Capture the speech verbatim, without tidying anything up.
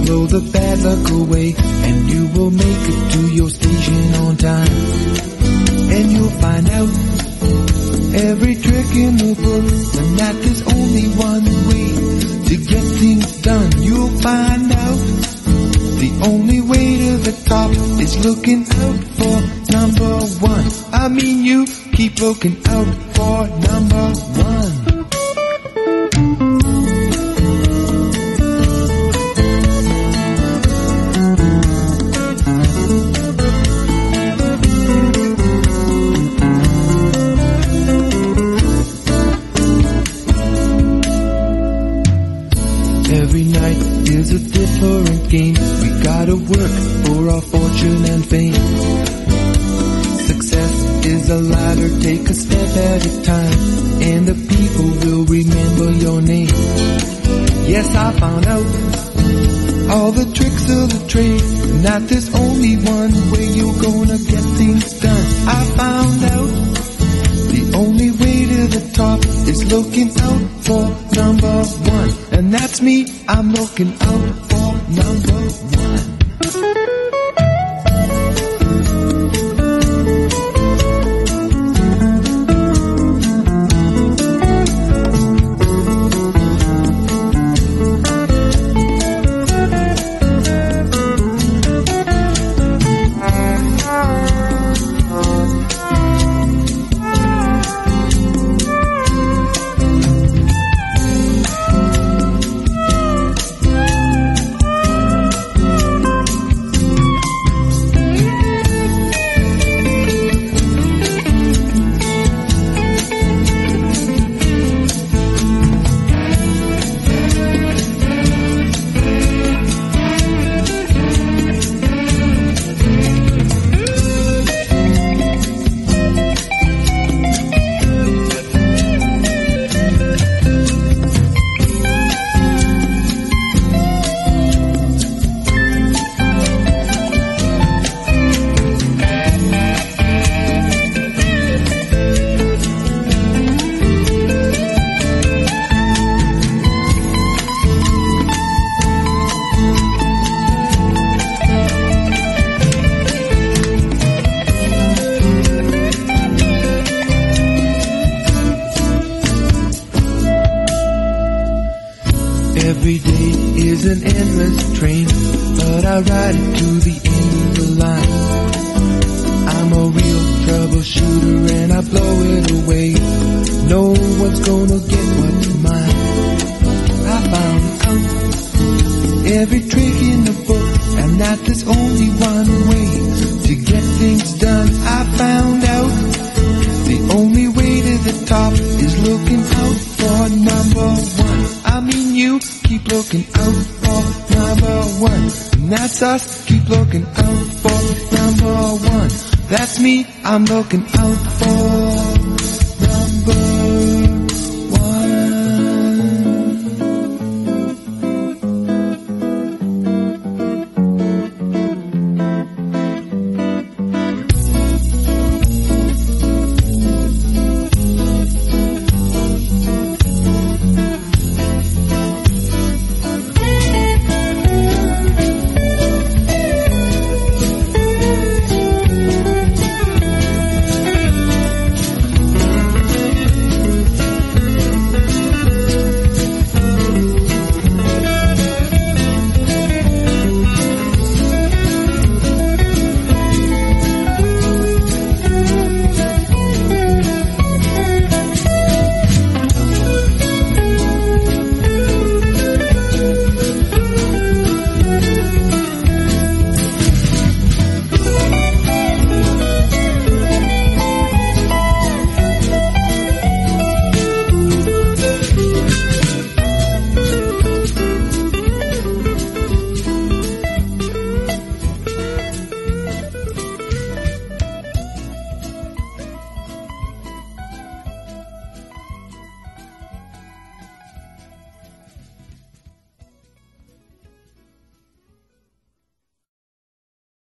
blow the bad luck away, and you will make it to your station on time. And you'll find out every trick in the book, and that there's only one way to get things done. You'll find out the only way to the top is looking out for number one. I mean, you keep looking out for number one. Every night is a different game. We gotta work for our fortune and fame. Success is a ladder, take a step at a time, and the people will remember your name. Yes, I found out all the tricks of the trade, and that there's only one way you're gonna get things done. I found out the only way to the top is looking out for number one. And that's me, I'm looking out for number one. Every day is an endless train, but I ride it to the end of the line. I'm a real troubleshooter and I blow it away. No one's gonna get what's mine. I found out every trick in the book, and that there's only one way to get things done. I found out the only way to the top is looking out for number one. I mean, you keep looking out for number one, and that's us, keep looking out for number one. That's me, I'm looking out for